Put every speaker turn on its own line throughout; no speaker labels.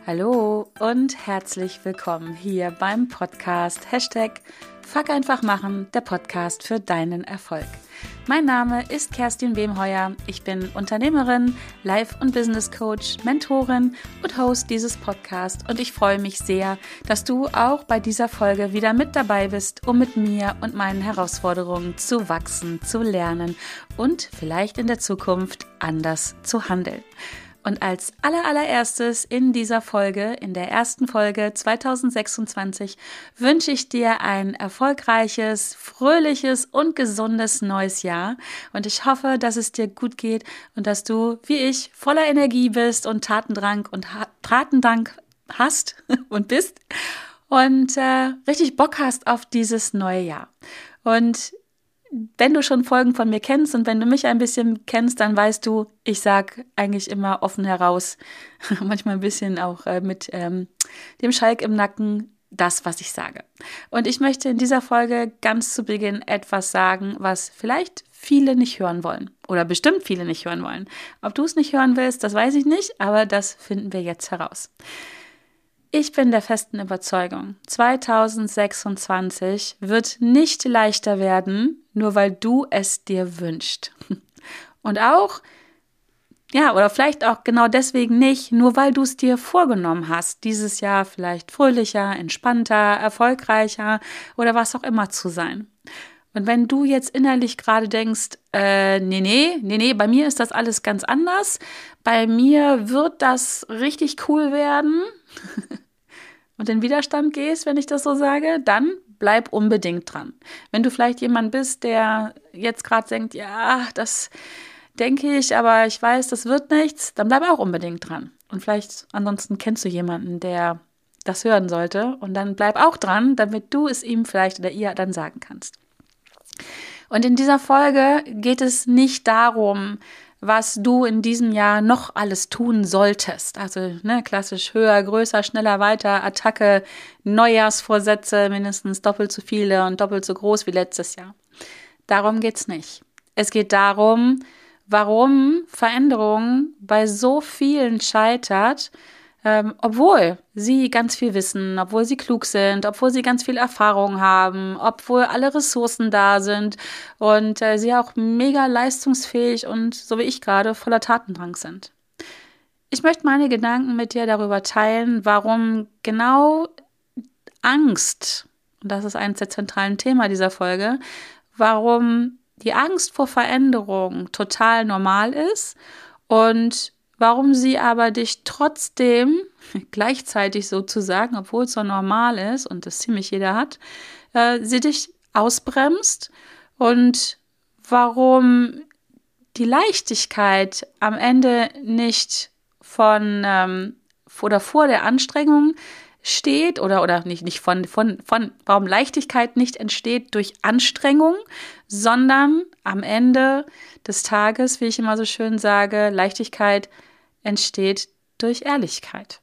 Hallo und herzlich willkommen hier beim Podcast #Fuck einfach machen, der Podcast für deinen Erfolg. Mein Name ist Kerstin Wemheuer. Ich bin Unternehmerin, Life- und Business Coach, Mentorin und Host dieses Podcasts und ich freue mich sehr, dass du auch bei dieser Folge wieder mit dabei bist, um mit mir und meinen Herausforderungen zu wachsen, zu lernen und vielleicht in der Zukunft anders zu handeln. Und als allererstes in dieser Folge, in der ersten Folge 2026, wünsche ich dir ein erfolgreiches, fröhliches und gesundes neues Jahr. Und ich hoffe, dass es dir gut geht und dass du, wie ich, voller Energie bist und Tatendrang hast und bist und richtig Bock hast auf dieses neue Jahr. Und wenn du schon Folgen von mir kennst und wenn du mich ein bisschen kennst, dann weißt du, ich sage eigentlich immer offen heraus, manchmal ein bisschen auch mit dem Schalk im Nacken, das, was ich sage. Und ich möchte in dieser Folge ganz zu Beginn etwas sagen, was vielleicht viele nicht hören wollen oder bestimmt viele nicht hören wollen. Ob du es nicht hören willst, das weiß ich nicht, aber das finden wir jetzt heraus. Ich bin der festen Überzeugung, 2026 wird nicht leichter werden, nur weil du es dir wünschst. Und auch, oder vielleicht auch genau deswegen nicht, nur weil du es dir vorgenommen hast, dieses Jahr vielleicht fröhlicher, entspannter, erfolgreicher oder was auch immer zu sein. Und wenn du jetzt innerlich gerade denkst, nee, bei mir ist das alles ganz anders, bei mir wird das richtig cool werden und in Widerstand gehst, wenn ich das so sage, dann bleib unbedingt dran. Wenn du vielleicht jemand bist, der jetzt gerade denkt, ja, das denke ich, aber ich weiß, das wird nichts, dann bleib auch unbedingt dran. Und vielleicht ansonsten kennst du jemanden, der das hören sollte und dann bleib auch dran, damit du es ihm vielleicht oder ihr dann sagen kannst. Und in dieser Folge geht es nicht darum, was du in diesem Jahr noch alles tun solltest. Also klassisch höher, größer, schneller, weiter, Attacke, Neujahrsvorsätze, mindestens doppelt so viele und doppelt so groß wie letztes Jahr. Darum geht's nicht. Es geht darum, warum Veränderung bei so vielen scheitert, obwohl sie ganz viel wissen, obwohl sie klug sind, obwohl sie ganz viel Erfahrung haben, obwohl alle Ressourcen da sind und sie auch mega leistungsfähig und, so wie ich gerade, voller Tatendrang sind. Ich möchte meine Gedanken mit dir darüber teilen, warum genau Angst, und das ist eines der zentralen Themen dieser Folge, warum die Angst vor Veränderung total normal ist und warum sie aber dich trotzdem gleichzeitig sozusagen, obwohl es so normal ist und das ziemlich jeder hat, sie dich ausbremst und warum die Leichtigkeit am Ende nicht von oder vor der Anstrengung steht oder nicht von warum Leichtigkeit nicht entsteht durch Anstrengung, sondern am Ende des Tages, wie ich immer so schön sage, Leichtigkeit entsteht durch Ehrlichkeit.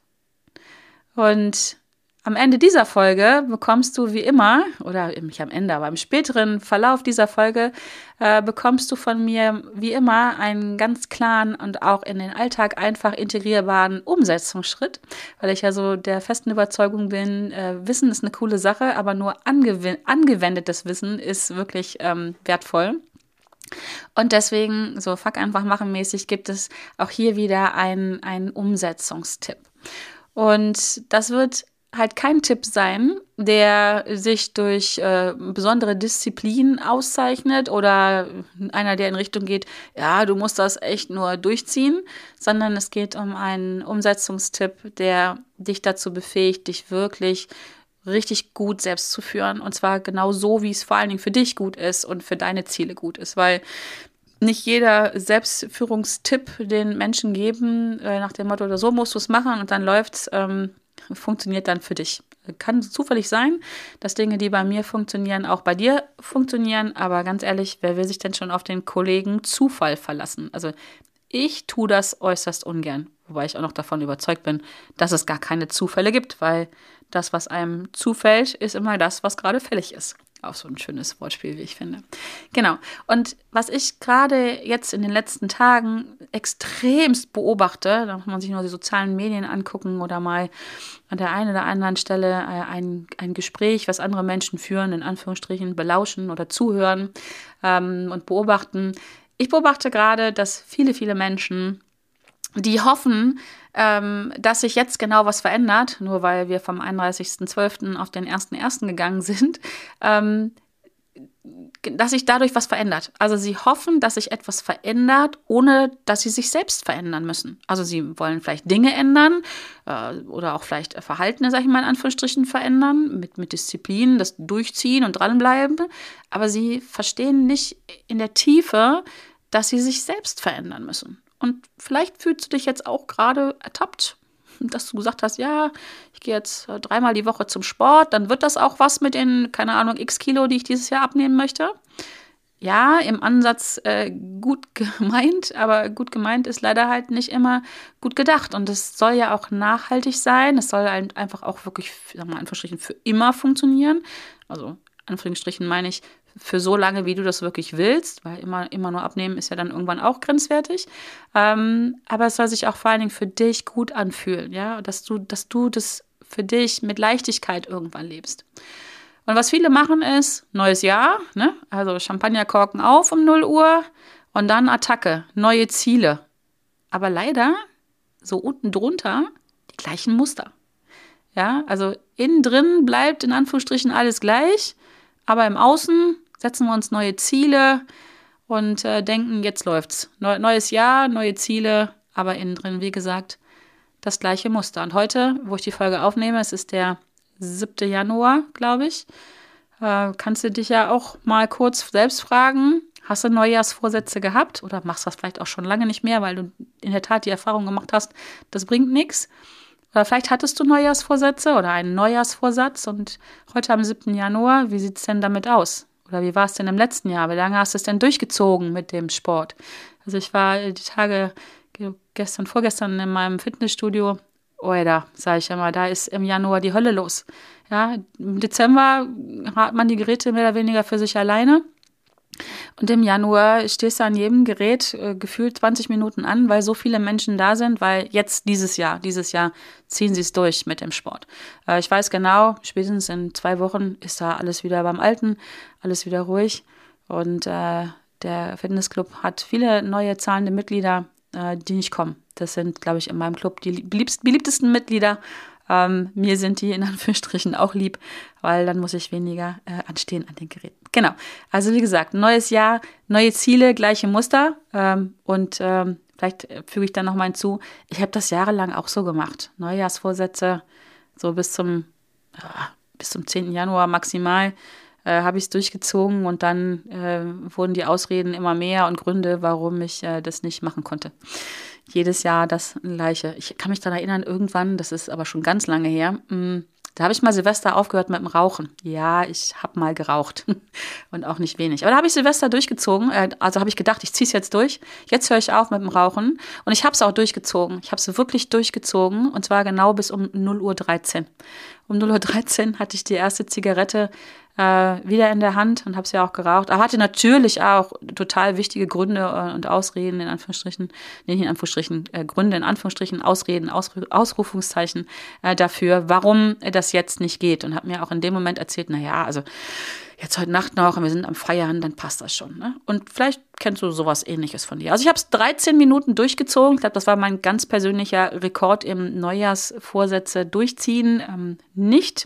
Und am Ende dieser Folge bekommst du wie immer, oder nicht am Ende, aber im späteren Verlauf dieser Folge, bekommst du von mir wie immer einen ganz klaren und auch in den Alltag einfach integrierbaren Umsetzungsschritt, weil ich ja so der festen Überzeugung bin, Wissen ist eine coole Sache, aber nur angewendetes Wissen ist wirklich wertvoll. Und deswegen, so fuck einfach machen mäßig, gibt es auch hier wieder einen Umsetzungstipp. Und das wird halt kein Tipp sein, der sich durch besondere Disziplin auszeichnet oder einer, der in Richtung geht, ja, du musst das echt nur durchziehen, sondern es geht um einen Umsetzungstipp, der dich dazu befähigt, dich wirklich richtig gut selbst zu führen und zwar genau so, wie es vor allen Dingen für dich gut ist und für deine Ziele gut ist, weil nicht jeder Selbstführungstipp den Menschen geben, nach dem Motto, so musst du es machen und dann läuft's, funktioniert dann für dich. Kann zufällig sein, dass Dinge, die bei mir funktionieren, auch bei dir funktionieren, aber ganz ehrlich, wer will sich denn schon auf den Kollegen Zufall verlassen? Also ich tue das äußerst ungern, wobei ich auch noch davon überzeugt bin, dass es gar keine Zufälle gibt, weil das, was einem zufällt, ist immer das, was gerade fällig ist. Auch so ein schönes Wortspiel, wie ich finde. Genau. Und was ich gerade jetzt in den letzten Tagen extremst beobachte, da muss man sich nur die sozialen Medien angucken oder mal an der einen oder anderen Stelle ein Gespräch, was andere Menschen führen, in Anführungsstrichen belauschen oder zuhören und beobachten. Ich beobachte gerade, dass viele, viele Menschen, die hoffen, dass sich jetzt genau was verändert, nur weil wir vom 31.12. auf den 1.1. gegangen sind, dass sich dadurch was verändert. Also sie hoffen, dass sich etwas verändert, ohne dass sie sich selbst verändern müssen. Also sie wollen vielleicht Dinge ändern oder auch vielleicht Verhalten, sag ich mal in Anführungsstrichen, verändern, mit Disziplin, das durchziehen und dranbleiben. Aber sie verstehen nicht in der Tiefe, dass sie sich selbst verändern müssen. Und vielleicht fühlst du dich jetzt auch gerade ertappt, dass du gesagt hast, ja, ich gehe jetzt 3-mal die Woche zum Sport, dann wird das auch was mit den, keine Ahnung, x Kilo, die ich dieses Jahr abnehmen möchte. Ja, im Ansatz gut gemeint, aber gut gemeint ist leider halt nicht immer gut gedacht. Und es soll ja auch nachhaltig sein, es soll halt einfach auch wirklich, sagen wir mal, Anführungsstrichen, für immer funktionieren. Also Anführungsstrichen meine ich, für so lange, wie du das wirklich willst, weil immer nur abnehmen ist ja dann irgendwann auch grenzwertig. Aber es soll sich auch vor allen Dingen für dich gut anfühlen, ja, dass du das für dich mit Leichtigkeit irgendwann lebst. Und was viele machen ist, neues Jahr, ne? Also Champagnerkorken auf um 0 Uhr und dann Attacke, neue Ziele. Aber leider, so unten drunter, die gleichen Muster. Ja, also innen drin bleibt in Anführungsstrichen alles gleich, aber im Außen setzen wir uns neue Ziele und denken, jetzt läuft's. Neues Jahr, neue Ziele, aber innen drin, wie gesagt, das gleiche Muster. Und heute, wo ich die Folge aufnehme, es ist der 7. Januar, glaube ich, kannst du dich ja auch mal kurz selbst fragen, hast du Neujahrsvorsätze gehabt oder machst das vielleicht auch schon lange nicht mehr, weil du in der Tat die Erfahrung gemacht hast, das bringt nichts. Oder vielleicht hattest du Neujahrsvorsätze oder einen Neujahrsvorsatz und heute am 7. Januar, wie sieht es denn damit aus? Oder wie war es denn im letzten Jahr? Wie lange hast du es denn durchgezogen mit dem Sport? Also ich war die Tage, vorgestern in meinem Fitnessstudio. Oh ja, da sage ich immer, da ist im Januar die Hölle los. Ja, im Dezember hat man die Geräte mehr oder weniger für sich alleine. Und im Januar stehst du an jedem Gerät gefühlt 20 Minuten an, weil so viele Menschen da sind, weil jetzt dieses Jahr ziehen sie es durch mit dem Sport. Ich weiß genau, spätestens in 2 Wochen ist da alles wieder beim Alten, alles wieder ruhig. Und der Fitnessclub hat viele neue zahlende Mitglieder, die nicht kommen. Das sind, glaube ich, in meinem Club die beliebtesten Mitglieder. Mir sind die in Anführungsstrichen auch lieb, weil dann muss ich weniger anstehen an den Geräten. Genau, also wie gesagt, neues Jahr, neue Ziele, gleiche Muster und vielleicht füge ich dann noch mal hinzu, ich habe das jahrelang auch so gemacht. Neujahrsvorsätze, so bis zum 10. Januar maximal habe ich es durchgezogen und dann wurden die Ausreden immer mehr und Gründe, warum ich das nicht machen konnte. Jedes Jahr das Gleiche. Ich kann mich daran erinnern, irgendwann, das ist aber schon ganz lange her, da habe ich mal Silvester aufgehört mit dem Rauchen. Ja, ich habe mal geraucht und auch nicht wenig. Aber da habe ich Silvester durchgezogen, also habe ich gedacht, ich ziehe es jetzt durch. Jetzt höre ich auf mit dem Rauchen und ich habe es auch durchgezogen. Ich habe es wirklich durchgezogen und zwar genau bis um 0:13 Uhr. Um 0:13 Uhr hatte ich die erste Zigarette wieder in der Hand und habe es ja auch geraucht. Aber hatte natürlich auch total wichtige Gründe und Ausreden, in Anführungsstrichen, Gründe, in Anführungsstrichen, Ausreden, Ausrufungszeichen dafür, warum das jetzt nicht geht. Und habe mir auch in dem Moment erzählt, naja, also jetzt heute Nacht noch und wir sind am Feiern, dann passt das schon. Ne? Und vielleicht kennst du sowas Ähnliches von dir. Also ich habe es 13 Minuten durchgezogen. Ich glaube, das war mein ganz persönlicher Rekord im Neujahrsvorsätze durchziehen. Nicht.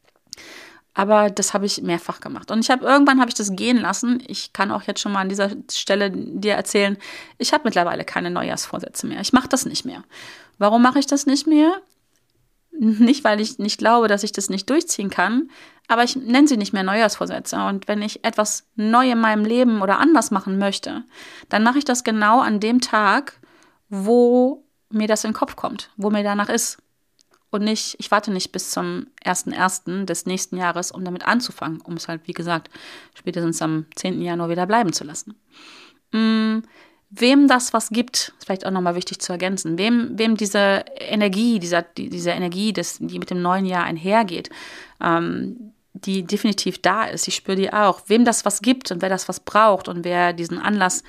Aber das habe ich mehrfach gemacht. Und irgendwann habe ich das gehen lassen. Ich kann auch jetzt schon mal an dieser Stelle dir erzählen, ich habe mittlerweile keine Neujahrsvorsätze mehr. Ich mache das nicht mehr. Warum mache ich das nicht mehr? Nicht, weil ich nicht glaube, dass ich das nicht durchziehen kann, aber ich nenne sie nicht mehr Neujahrsvorsätze. Und wenn ich etwas neu in meinem Leben oder anders machen möchte, dann mache ich das genau an dem Tag, wo mir das in den Kopf kommt, wo mir danach ist. Und ich warte nicht bis zum 1.1. des nächsten Jahres, um damit anzufangen, um es halt, wie gesagt, spätestens am 10. Januar wieder bleiben zu lassen. Wem das was gibt, ist vielleicht auch nochmal wichtig zu ergänzen, wem diese Energie, diese Energie, die mit dem neuen Jahr einhergeht, die definitiv da ist. Ich spüre die auch. Wem das was gibt und wer das was braucht und wer diesen Anlass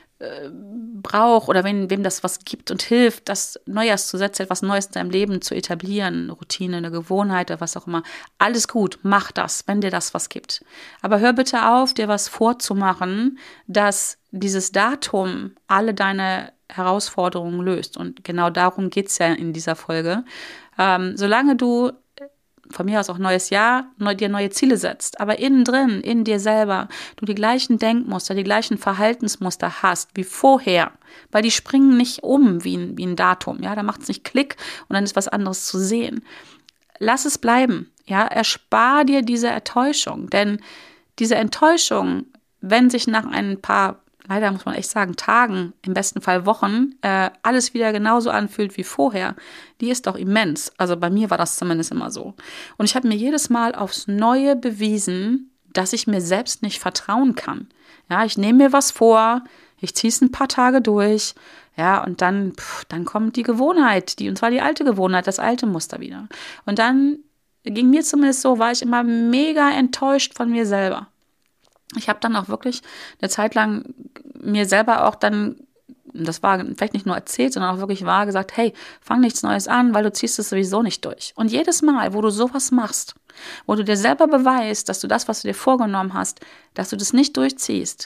braucht oder wem das was gibt und hilft, das Neujahrszusätze, etwas Neues in deinem Leben zu etablieren, eine Routine, eine Gewohnheit oder was auch immer. Alles gut, mach das, wenn dir das was gibt. Aber hör bitte auf, dir was vorzumachen, dass dieses Datum alle deine Herausforderungen löst. Und genau darum geht es ja in dieser Folge. Solange du von mir aus auch neues Jahr, dir neue Ziele setzt, aber innen drin, in dir selber, du die gleichen Denkmuster, die gleichen Verhaltensmuster hast wie vorher, weil die springen nicht um wie ein Datum, ja, da macht es nicht Klick und dann ist was anderes zu sehen. Lass es bleiben, ja, erspar dir diese Enttäuschung, denn diese Enttäuschung, wenn sich nach ein paar, leider muss man echt sagen, Tagen, im besten Fall Wochen, alles wieder genauso anfühlt wie vorher, die ist doch immens. Also bei mir war das zumindest immer so. Und ich habe mir jedes Mal aufs Neue bewiesen, dass ich mir selbst nicht vertrauen kann. Ja, ich nehme mir was vor, ich ziehe es ein paar Tage durch, ja, und dann kommt die Gewohnheit, und zwar die alte Gewohnheit, das alte Muster wieder. Und dann ging mir zumindest so, war ich immer mega enttäuscht von mir selber. Ich habe dann auch wirklich eine Zeit lang mir selber auch dann, das war vielleicht nicht nur erzählt, sondern auch wirklich wahr gesagt, hey, fang nichts Neues an, weil du ziehst es sowieso nicht durch. Und jedes Mal, wo du sowas machst, wo du dir selber beweist, dass du das, was du dir vorgenommen hast, dass du das nicht durchziehst,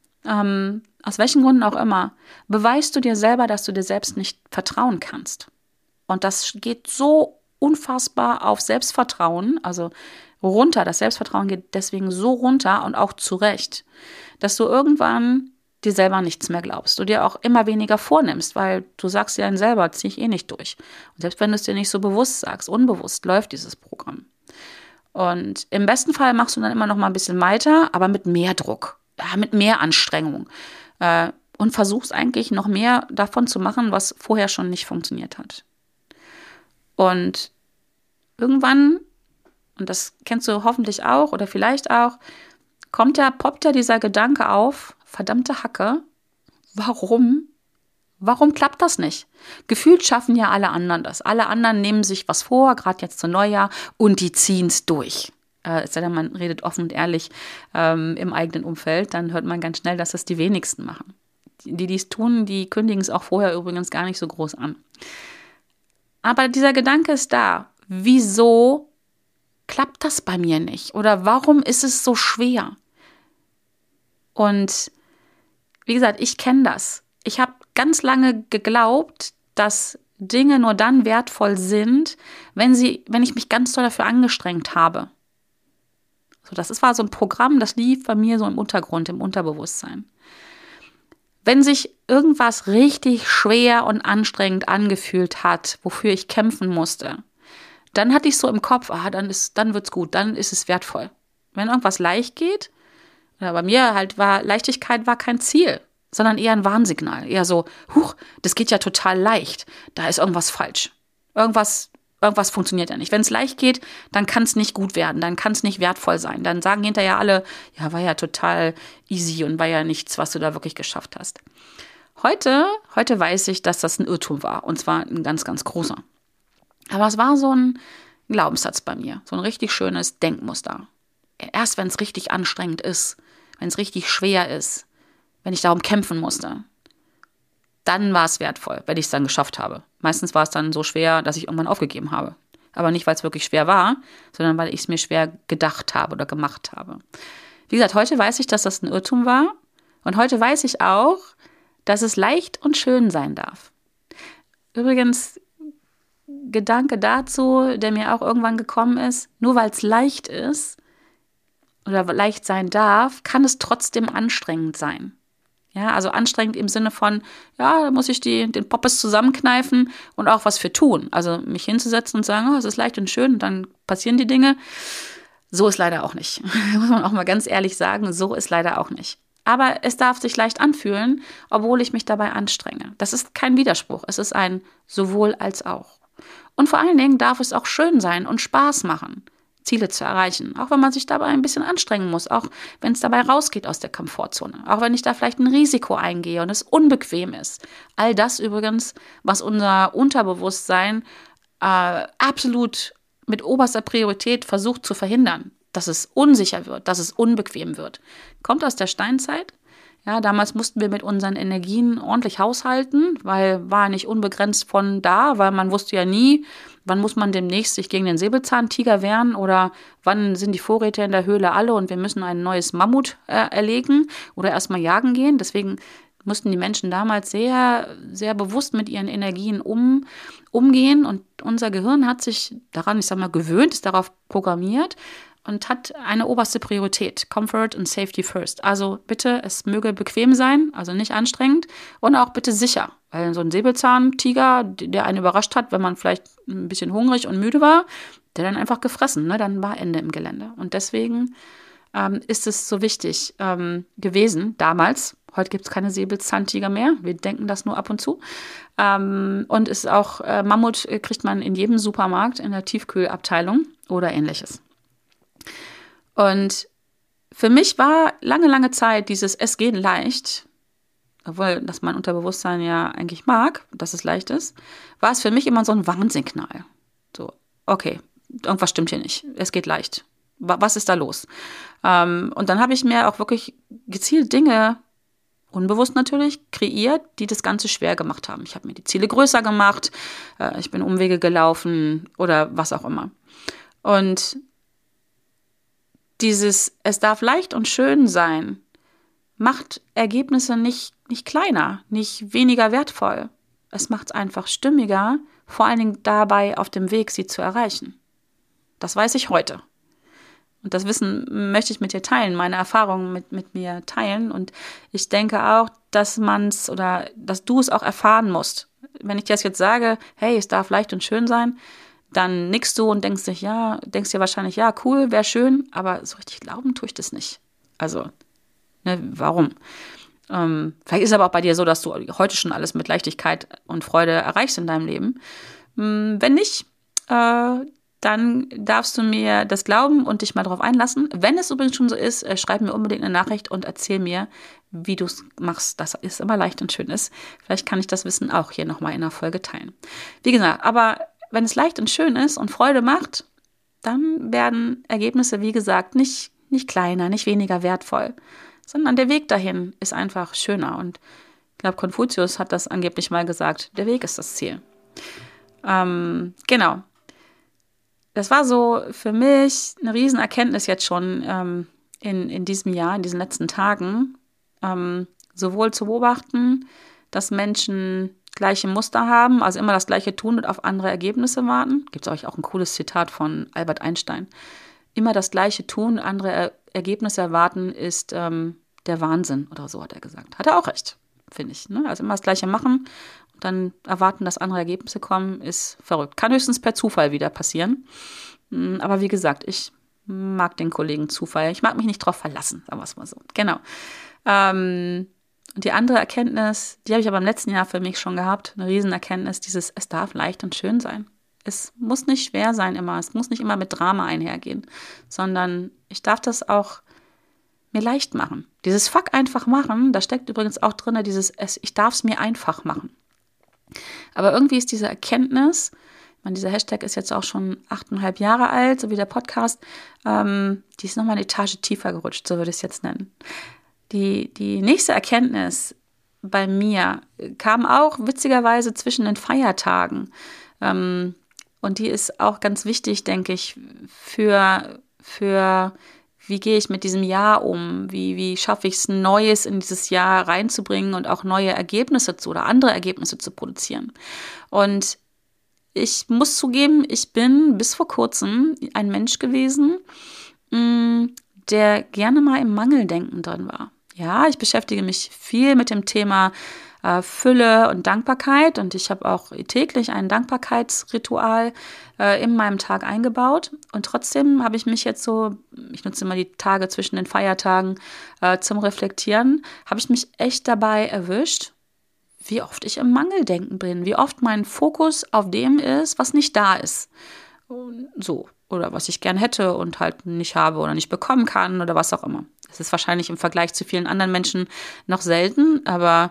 aus welchen Gründen auch immer, beweist du dir selber, dass du dir selbst nicht vertrauen kannst. Und das geht so unfassbar auf Selbstvertrauen, also runter. Das Selbstvertrauen geht deswegen so runter und auch zurecht, dass du irgendwann dir selber nichts mehr glaubst. Du dir auch immer weniger vornimmst, weil du sagst dir dann selber, ziehe ich eh nicht durch. Und selbst wenn du es dir nicht so bewusst sagst, unbewusst läuft dieses Programm. Und im besten Fall machst du dann immer noch mal ein bisschen weiter, aber mit mehr Druck, ja, mit mehr Anstrengung. Und versuchst eigentlich noch mehr davon zu machen, was vorher schon nicht funktioniert hat. Und irgendwann, und das kennst du hoffentlich auch oder vielleicht auch, poppt ja dieser Gedanke auf, verdammte Hacke, warum klappt das nicht? Gefühlt schaffen ja alle anderen das. Alle anderen nehmen sich was vor, gerade jetzt zu Neujahr, und die ziehen es durch. Es sei denn, man redet offen und ehrlich im eigenen Umfeld, dann hört man ganz schnell, dass das die wenigsten machen. Die es tun, die kündigen es auch vorher übrigens gar nicht so groß an. Aber dieser Gedanke ist da. Wieso klappt das bei mir nicht? Oder warum ist es so schwer? Und wie gesagt, ich kenne das. Ich habe ganz lange geglaubt, dass Dinge nur dann wertvoll sind, wenn ich mich ganz doll dafür angestrengt habe. So, das war so ein Programm, das lief bei mir so im Untergrund, im Unterbewusstsein. Wenn sich irgendwas richtig schwer und anstrengend angefühlt hat, wofür ich kämpfen musste, dann hatte ich so im Kopf, dann wird's gut, dann ist es wertvoll. Wenn irgendwas leicht geht, oder bei mir halt Leichtigkeit war kein Ziel, sondern eher ein Warnsignal. Eher so, das geht ja total leicht, da ist irgendwas falsch. Irgendwas funktioniert ja nicht. Wenn es leicht geht, dann kann es nicht gut werden, dann kann es nicht wertvoll sein. Dann sagen hinterher alle, ja, war ja total easy und war ja nichts, was du da wirklich geschafft hast. Heute weiß ich, dass das ein Irrtum war, und zwar ein ganz, ganz großer. Aber es war so ein Glaubenssatz bei mir, so ein richtig schönes Denkmuster. Erst wenn es richtig anstrengend ist, wenn es richtig schwer ist, wenn ich darum kämpfen musste, dann war es wertvoll, wenn ich es dann geschafft habe. Meistens war es dann so schwer, dass ich irgendwann aufgegeben habe. Aber nicht, weil es wirklich schwer war, sondern weil ich es mir schwer gedacht habe oder gemacht habe. Wie gesagt, heute weiß ich, dass das ein Irrtum war. Und heute weiß ich auch, dass es leicht und schön sein darf. Übrigens, Gedanke dazu, der mir auch irgendwann gekommen ist, nur weil es leicht ist oder leicht sein darf, kann es trotzdem anstrengend sein. Ja, also anstrengend im Sinne von, ja, da muss ich den Poppes zusammenkneifen und auch was für tun. Also mich hinzusetzen und sagen, es ist leicht und schön und dann passieren die Dinge. So ist leider auch nicht. Muss man auch mal ganz ehrlich sagen, so ist leider auch nicht. Aber es darf sich leicht anfühlen, obwohl ich mich dabei anstrenge. Das ist kein Widerspruch. Es ist ein sowohl als auch. Und vor allen Dingen darf es auch schön sein und Spaß machen, Ziele zu erreichen. Auch wenn man sich dabei ein bisschen anstrengen muss, auch wenn es dabei rausgeht aus der Komfortzone. Auch wenn ich da vielleicht ein Risiko eingehe und es unbequem ist. All das übrigens, was unser Unterbewusstsein absolut mit oberster Priorität versucht zu verhindern. dass es unsicher wird, dass es unbequem wird. Kommt aus der Steinzeit. Ja, damals mussten wir mit unseren Energien ordentlich haushalten, weil war nicht unbegrenzt von da, weil man wusste ja nie, wann muss man demnächst sich gegen den Säbelzahntiger wehren oder wann sind die Vorräte in der Höhle alle und wir müssen ein neues Mammut erlegen oder erstmal jagen gehen. Deswegen mussten die Menschen damals sehr, sehr bewusst mit ihren Energien umgehen und unser Gehirn hat sich daran, ich sag mal, gewöhnt, ist darauf programmiert und hat eine oberste Priorität, Comfort and Safety first. Also bitte, es möge bequem sein, also nicht anstrengend und auch bitte sicher, weil so ein Säbelzahntiger, der einen überrascht hat, wenn man vielleicht ein bisschen hungrig und müde war, der dann einfach gefressen, ne? Dann war Ende im Gelände. Und deswegen ist es so wichtig gewesen, damals. Heute gibt es keine Säbelzahntiger mehr. Wir denken das nur ab und zu. Und ist auch Mammut kriegt man in jedem Supermarkt in der Tiefkühlabteilung oder ähnliches. Und für mich war lange, lange Zeit dieses Es geht leicht, obwohl das mein Unterbewusstsein ja eigentlich mag, dass es leicht ist, war es für mich immer so ein Warnsignal. So, okay, irgendwas stimmt hier nicht. Es geht leicht. Was ist da los? Und dann habe ich mir auch wirklich gezielt Dinge, unbewusst natürlich, kreiert, die das Ganze schwer gemacht haben. Ich habe mir die Ziele größer gemacht, ich bin Umwege gelaufen oder was auch immer. Und dieses Es darf leicht und schön sein, macht Ergebnisse nicht kleiner, nicht weniger wertvoll. Es macht es einfach stimmiger, vor allen Dingen dabei auf dem Weg, sie zu erreichen. Das weiß ich heute. Und das Wissen möchte ich mit dir teilen, meine Erfahrungen mit mir teilen. Und ich denke auch, dass du es auch erfahren musst. Wenn ich dir das jetzt sage, hey, es darf leicht und schön sein, dann nickst du und denkst dir wahrscheinlich, ja, cool, wäre schön, aber so richtig glauben tue ich das nicht. Also, ne, warum? Vielleicht ist es aber auch bei dir so, dass du heute schon alles mit Leichtigkeit und Freude erreichst in deinem Leben. Wenn nicht, dann darfst du mir das glauben und dich mal drauf einlassen. Wenn es übrigens schon so ist, schreib mir unbedingt eine Nachricht und erzähl mir, wie du es machst, dass es immer leicht und schön ist. Vielleicht kann ich das Wissen auch hier nochmal in der Folge teilen. Wie gesagt, aber wenn es leicht und schön ist und Freude macht, dann werden Ergebnisse, wie gesagt, nicht kleiner, nicht weniger wertvoll, sondern der Weg dahin ist einfach schöner. Und ich glaube, Konfuzius hat das angeblich mal gesagt, der Weg ist das Ziel. Genau. Das war so für mich eine Riesenerkenntnis jetzt schon in diesem Jahr, in diesen letzten Tagen, sowohl zu beobachten, dass Menschen gleiche Muster haben, also immer das Gleiche tun und auf andere Ergebnisse warten. Gibt es auch ein cooles Zitat von Albert Einstein. Immer das Gleiche tun, andere Ergebnisse erwarten, ist der Wahnsinn oder so, hat er gesagt. Hat er auch recht, finde ich. Ne? Also immer das Gleiche machen und dann erwarten, dass andere Ergebnisse kommen, ist verrückt. Kann höchstens per Zufall wieder passieren. Aber wie gesagt, ich mag den Kollegen Zufall. Ich mag mich nicht drauf verlassen, sagen wir es mal so. Genau. Und die andere Erkenntnis, die habe ich aber im letzten Jahr für mich schon gehabt, eine Riesenerkenntnis, es darf leicht und schön sein. Es muss nicht schwer sein immer, es muss nicht immer mit Drama einhergehen, sondern ich darf das auch mir leicht machen. Dieses Fuck einfach machen, da steckt übrigens auch drin, ich darf es mir einfach machen. Aber irgendwie ist diese Erkenntnis, ich meine, dieser Hashtag ist jetzt auch schon 8,5 Jahre alt, so wie der Podcast, die ist nochmal eine Etage tiefer gerutscht, so würde ich es jetzt nennen. Die nächste Erkenntnis bei mir kam auch witzigerweise zwischen den Feiertagen. Und die ist auch ganz wichtig, denke ich, für wie gehe ich mit diesem Jahr um? Wie schaffe ich es, Neues in dieses Jahr reinzubringen und auch neue Ergebnisse oder andere Ergebnisse zu produzieren? Und ich muss zugeben, ich bin bis vor kurzem ein Mensch gewesen, der gerne mal im Mangeldenken drin war. Ja, ich beschäftige mich viel mit dem Thema Fülle und Dankbarkeit und ich habe auch täglich ein Dankbarkeitsritual in meinem Tag eingebaut und trotzdem habe ich mich jetzt so, ich nutze immer die Tage zwischen den Feiertagen zum Reflektieren, habe ich mich echt dabei erwischt, wie oft ich im Mangeldenken bin, wie oft mein Fokus auf dem ist, was nicht da ist. So, oder was ich gern hätte und halt nicht habe oder nicht bekommen kann oder was auch immer. Es ist wahrscheinlich im Vergleich zu vielen anderen Menschen noch selten, aber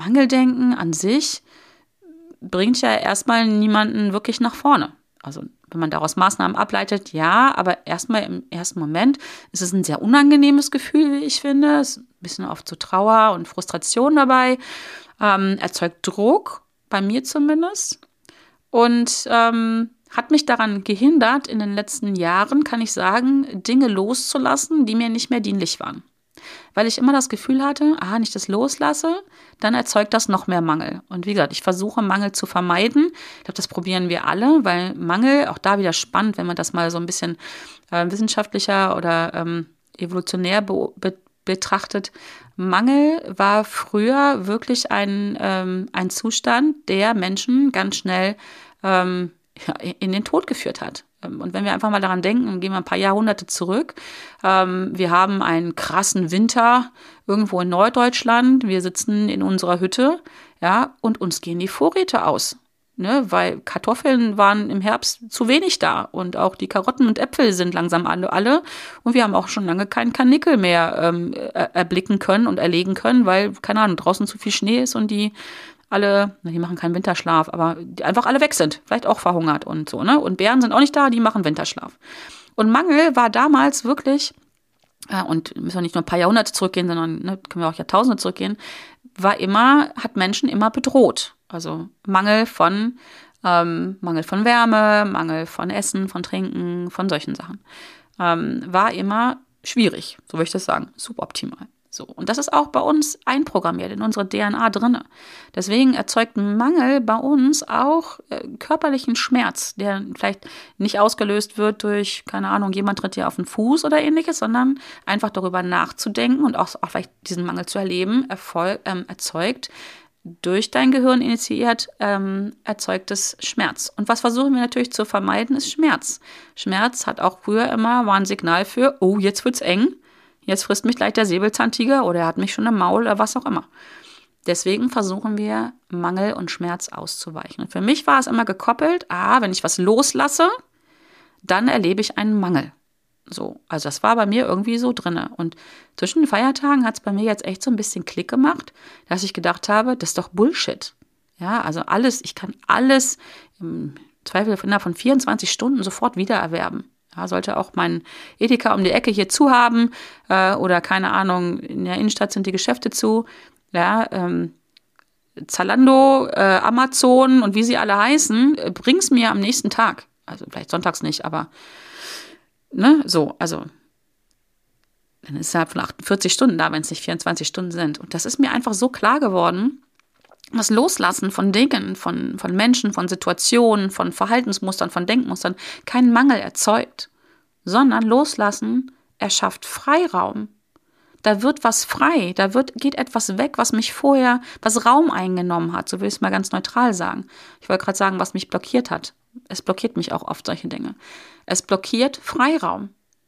Mangeldenken an sich bringt ja erstmal niemanden wirklich nach vorne. Also wenn man daraus Maßnahmen ableitet, ja, aber erstmal im ersten Moment ist es ein sehr unangenehmes Gefühl, wie ich finde. Es ist ein bisschen oft so Trauer und Frustration dabei, erzeugt Druck, bei mir zumindest. Und hat mich daran gehindert, in den letzten Jahren, kann ich sagen, Dinge loszulassen, die mir nicht mehr dienlich waren. Weil ich immer das Gefühl hatte, wenn ich das loslasse, dann erzeugt das noch mehr Mangel. Und wie gesagt, ich versuche Mangel zu vermeiden. Ich glaube, das probieren wir alle, weil Mangel, auch da wieder spannend, wenn man das mal so ein bisschen wissenschaftlicher oder evolutionär betrachtet. Mangel war früher wirklich ein Zustand, der Menschen ganz schnell in den Tod geführt hat. Und wenn wir einfach mal daran denken, gehen wir ein paar Jahrhunderte zurück. Wir haben einen krassen Winter irgendwo in Norddeutschland. Wir sitzen in unserer Hütte, ja, und uns gehen die Vorräte aus. Ne, weil Kartoffeln waren im Herbst zu wenig da und auch die Karotten und Äpfel sind langsam alle. Und wir haben auch schon lange keinen Karnickel mehr erblicken können und erlegen können, weil, keine Ahnung, draußen zu viel Schnee ist und die machen keinen Winterschlaf, aber die einfach alle weg sind, vielleicht auch verhungert und so, ne? Und Bären sind auch nicht da, die machen Winterschlaf. Und Mangel war damals wirklich, und müssen wir nicht nur ein paar Jahrhunderte zurückgehen, sondern können wir auch Jahrtausende zurückgehen, hat Menschen immer bedroht. Also Mangel von Wärme, Mangel von Essen, von Trinken, von solchen Sachen. War immer schwierig, so würde ich das sagen, suboptimal. So, und das ist auch bei uns einprogrammiert, in unserer DNA drinne. Deswegen erzeugt Mangel bei uns auch körperlichen Schmerz, der vielleicht nicht ausgelöst wird durch, keine Ahnung, jemand tritt dir auf den Fuß oder ähnliches, sondern einfach darüber nachzudenken und auch vielleicht diesen Mangel zu erleben, erzeugt durch dein Gehirn initiiert, erzeugtes Schmerz. Und was versuchen wir natürlich zu vermeiden, ist Schmerz. Schmerz war ein Signal für, oh, jetzt wird's eng. Jetzt frisst mich gleich der Säbelzahntiger oder er hat mich schon im Maul oder was auch immer. Deswegen versuchen wir, Mangel und Schmerz auszuweichen. Und für mich war es immer gekoppelt, wenn ich was loslasse, dann erlebe ich einen Mangel. So, also das war bei mir irgendwie so drinne. Und zwischen den Feiertagen hat es bei mir jetzt echt so ein bisschen Klick gemacht, dass ich gedacht habe, das ist doch Bullshit. Ja, also ich kann alles im Zweifel innerhalb von 24 Stunden sofort wiedererwerben. Ja, sollte auch mein Edeka um die Ecke hier zu haben oder keine Ahnung, in der Innenstadt sind die Geschäfte zu. Ja, Zalando, Amazon und wie sie alle heißen, bring's mir am nächsten Tag. Also vielleicht sonntags nicht, aber so, also dann ist es halt von 48 Stunden da, wenn es nicht 24 Stunden sind. Und das ist mir einfach so klar geworden, das Loslassen von Dingen, von Menschen, von Situationen, von Verhaltensmustern, von Denkmustern keinen Mangel erzeugt, sondern Loslassen erschafft Freiraum. Da wird was frei, geht etwas weg, was Raum eingenommen hat, so will ich es mal ganz neutral sagen. Ich wollte gerade sagen, was mich blockiert hat. Es blockiert mich auch oft solche Dinge. Es blockiert Freiraum.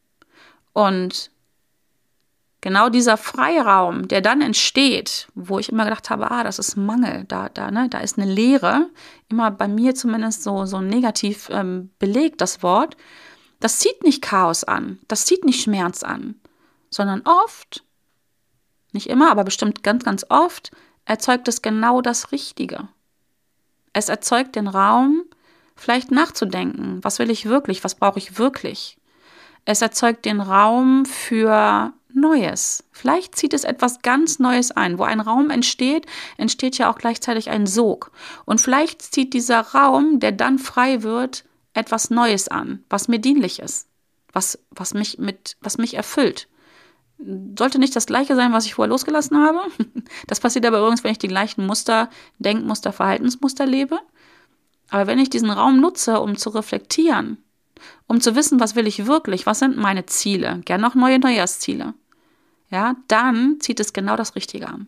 Und genau dieser Freiraum, der dann entsteht, wo ich immer gedacht habe, das ist Mangel, da ist eine Leere, immer bei mir zumindest so negativ belegt, das Wort, das zieht nicht Chaos an, das zieht nicht Schmerz an, sondern oft, nicht immer, aber bestimmt ganz, ganz oft, erzeugt es genau das Richtige. Es erzeugt den Raum, vielleicht nachzudenken, was will ich wirklich, was brauche ich wirklich. Es erzeugt den Raum für Neues. Vielleicht zieht es etwas ganz Neues ein. Wo ein Raum entsteht, entsteht ja auch gleichzeitig ein Sog. Und vielleicht zieht dieser Raum, der dann frei wird, etwas Neues an, was mir dienlich ist, was mich erfüllt. Sollte nicht das Gleiche sein, was ich vorher losgelassen habe. Das passiert aber übrigens, wenn ich die gleichen Muster, Denkmuster, Verhaltensmuster lebe. Aber wenn ich diesen Raum nutze, um zu reflektieren, um zu wissen, was will ich wirklich, was sind meine Ziele, gerne auch neue Neujahrsziele, ja, dann zieht es genau das Richtige an.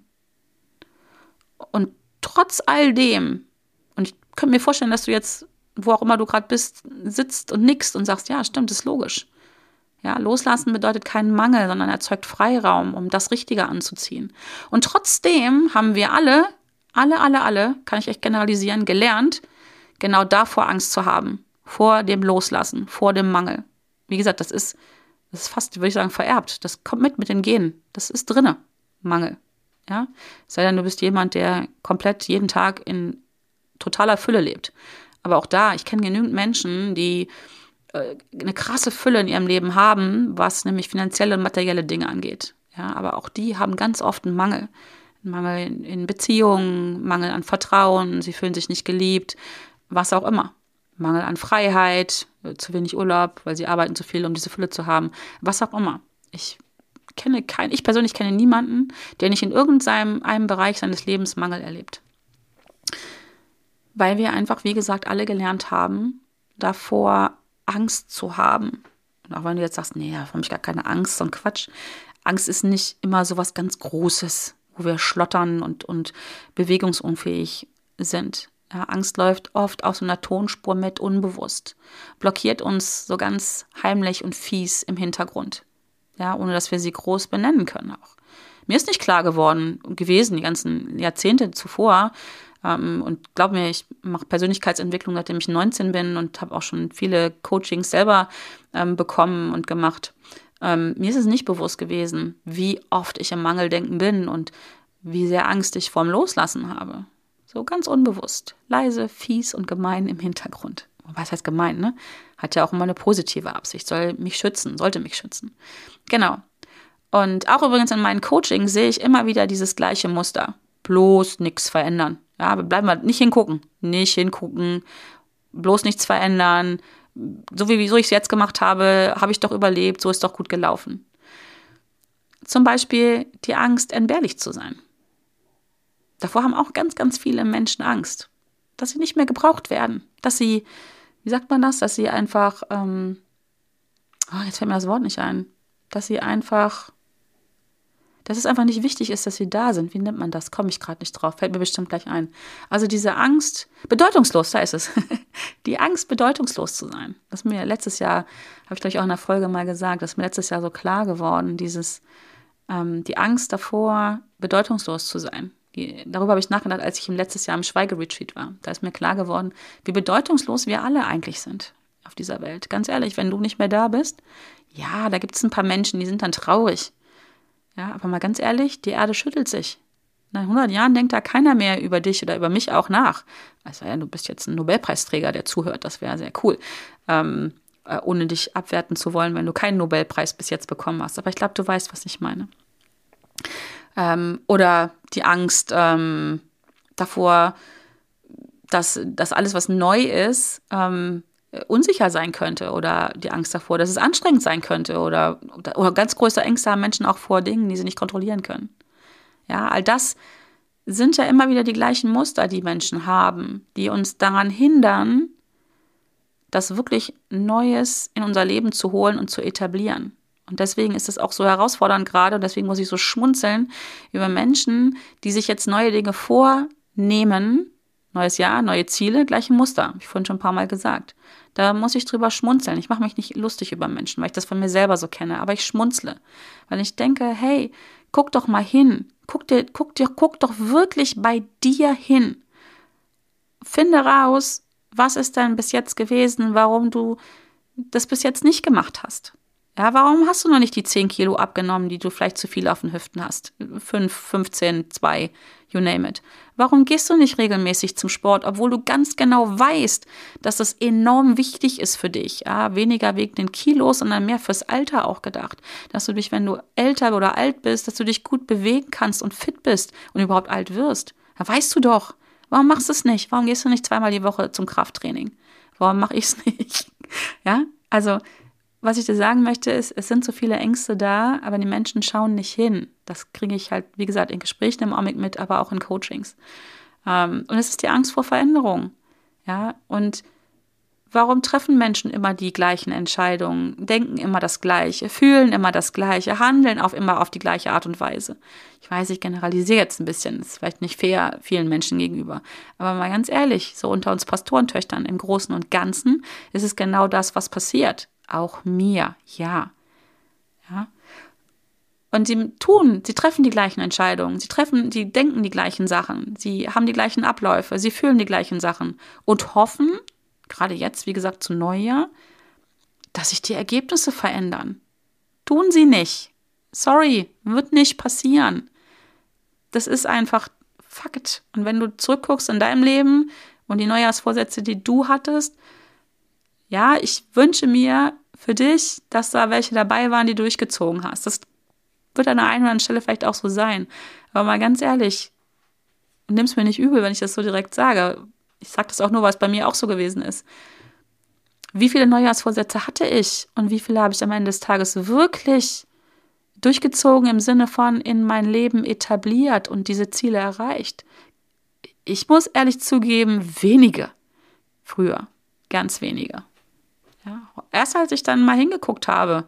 Und trotz all dem, und ich könnte mir vorstellen, dass du jetzt, wo auch immer du gerade bist, sitzt und nickst und sagst, ja, stimmt, ist logisch. Ja, loslassen bedeutet keinen Mangel, sondern erzeugt Freiraum, um das Richtige anzuziehen. Und trotzdem haben wir alle, kann ich echt generalisieren, gelernt, genau davor Angst zu haben. Vor dem Loslassen, vor dem Mangel. Wie gesagt, das ist fast, würde ich sagen, vererbt. Das kommt mit den Genen. Das ist drinne, Mangel. Ja? Sei denn, du bist jemand, der komplett jeden Tag in totaler Fülle lebt. Aber auch da, ich kenne genügend Menschen, die eine krasse Fülle in ihrem Leben haben, was nämlich finanzielle und materielle Dinge angeht. Ja, aber auch die haben ganz oft einen Mangel. Einen Mangel in Beziehungen, Mangel an Vertrauen, sie fühlen sich nicht geliebt, was auch immer. Mangel an Freiheit, zu wenig Urlaub, weil sie arbeiten zu viel, um diese Fülle zu haben, was auch immer. Ich persönlich kenne niemanden, der nicht in irgendeinem Bereich seines Lebens Mangel erlebt. Weil wir einfach, wie gesagt, alle gelernt haben, davor Angst zu haben. Und auch wenn du jetzt sagst, nee, da habe ich gar keine Angst, so ein Quatsch. Angst ist nicht immer so was ganz Großes, wo wir schlottern und bewegungsunfähig sind. Ja, Angst läuft oft auf so einer Tonspur mit unbewusst, blockiert uns so ganz heimlich und fies im Hintergrund, ja, ohne dass wir sie groß benennen können auch. Mir ist nicht klar gewesen, die ganzen Jahrzehnte zuvor, und glaub mir, ich mache Persönlichkeitsentwicklung, seitdem ich 19 bin und habe auch schon viele Coachings selber bekommen und gemacht. Mir ist es nicht bewusst gewesen, wie oft ich im Mangeldenken bin und wie sehr Angst ich vorm Loslassen habe. So ganz unbewusst, leise, fies und gemein im Hintergrund. Was heißt gemein, ne? Hat ja auch immer eine positive Absicht, sollte mich schützen. Genau. Und auch übrigens in meinen Coachings sehe ich immer wieder dieses gleiche Muster. Bloß nichts verändern. Ja, bleiben wir nicht hingucken, bloß nichts verändern. So wie ich es jetzt gemacht habe, habe ich doch überlebt, so ist doch gut gelaufen. Zum Beispiel die Angst, entbehrlich zu sein. Davor haben auch ganz, ganz viele Menschen Angst, dass sie nicht mehr gebraucht werden, dass sie, wie sagt man das, dass sie einfach, jetzt fällt mir das Wort nicht ein, dass es einfach nicht wichtig ist, dass sie da sind. Wie nennt man das? Komme ich gerade nicht drauf. Fällt mir bestimmt gleich ein. Also diese Angst, bedeutungslos, da ist es. Die Angst, bedeutungslos zu sein. Das ist mir letztes Jahr, habe ich gleich auch in der Folge mal gesagt, das ist mir letztes Jahr so klar geworden, die Angst davor, bedeutungslos zu sein. Darüber habe ich nachgedacht, als ich letztes Jahr im Schweigeretreat war. Da ist mir klar geworden, wie bedeutungslos wir alle eigentlich sind auf dieser Welt. Ganz ehrlich, wenn du nicht mehr da bist, ja, da gibt es ein paar Menschen, die sind dann traurig. Ja, aber mal ganz ehrlich, die Erde schüttelt sich. Nach 100 Jahren denkt da keiner mehr über dich oder über mich auch nach. Also ja, du bist jetzt ein Nobelpreisträger, der zuhört, das wäre sehr cool. Ohne dich abwerten zu wollen, wenn du keinen Nobelpreis bis jetzt bekommen hast. Aber ich glaube, du weißt, was ich meine. Oder die Angst davor, dass alles, was neu ist, unsicher sein könnte, oder die Angst davor, dass es anstrengend sein könnte, oder ganz große Ängste haben Menschen auch vor Dingen, die sie nicht kontrollieren können. Ja, all das sind ja immer wieder die gleichen Muster, die Menschen haben, die uns daran hindern, das wirklich Neues in unser Leben zu holen und zu etablieren. Und deswegen ist es auch so herausfordernd gerade, und deswegen muss ich so schmunzeln über Menschen, die sich jetzt neue Dinge vornehmen. Neues Jahr, neue Ziele, gleiche Muster. Habe ich vorhin schon ein paar Mal gesagt. Da muss ich drüber schmunzeln. Ich mache mich nicht lustig über Menschen, weil ich das von mir selber so kenne. Aber ich schmunzle, weil ich denke, hey, guck doch mal hin. Guck doch wirklich bei dir hin. Finde raus, was ist denn bis jetzt gewesen, warum du das bis jetzt nicht gemacht hast. Ja, warum hast du noch nicht die 10 Kilo abgenommen, die du vielleicht zu viel auf den Hüften hast? 5, 15, 2, you name it. Warum gehst du nicht regelmäßig zum Sport, obwohl du ganz genau weißt, dass das enorm wichtig ist für dich? Ja, weniger wegen den Kilos, sondern mehr fürs Alter auch gedacht. Dass du dich, wenn du älter oder alt bist, dass du dich gut bewegen kannst und fit bist und überhaupt alt wirst. Da weißt du doch. Warum machst du es nicht? Warum gehst du nicht 2-mal die Woche zum Krafttraining? Warum mache ich es nicht? Ja, also was ich dir sagen möchte, ist, es sind so viele Ängste da, aber die Menschen schauen nicht hin. Das kriege ich halt, wie gesagt, in Gesprächen im Augenblick mit, aber auch in Coachings. Und es ist die Angst vor Veränderung. Ja, und warum treffen Menschen immer die gleichen Entscheidungen, denken immer das Gleiche, fühlen immer das Gleiche, handeln immer auf die gleiche Art und Weise? Ich weiß, ich generalisiere jetzt ein bisschen, das ist vielleicht nicht fair vielen Menschen gegenüber. Aber mal ganz ehrlich, so unter uns Pastorentöchtern im Großen und Ganzen ist es genau das, was passiert. Auch mir, ja. Und sie treffen die gleichen Entscheidungen, sie denken die gleichen Sachen, sie haben die gleichen Abläufe, sie fühlen die gleichen Sachen und hoffen, gerade jetzt, wie gesagt, zu Neujahr, dass sich die Ergebnisse verändern. Tun sie nicht. Sorry, wird nicht passieren. Das ist einfach Fakt. Und wenn du zurückguckst in deinem Leben Und die Neujahrsvorsätze, die du hattest, ja, ich wünsche mir für dich, dass da welche dabei waren, die du durchgezogen hast. Das wird an der einen oder anderen Stelle vielleicht auch so sein. Aber mal ganz ehrlich, nimm es mir nicht übel, wenn ich das so direkt sage. Ich sage das auch nur, weil es bei mir auch so gewesen ist. Wie viele Neujahrsvorsätze hatte ich und wie viele habe ich am Ende des Tages wirklich durchgezogen im Sinne von in mein Leben etabliert und diese Ziele erreicht? Ich muss ehrlich zugeben, wenige. Früher, ganz wenige. Ja, erst als ich dann mal hingeguckt habe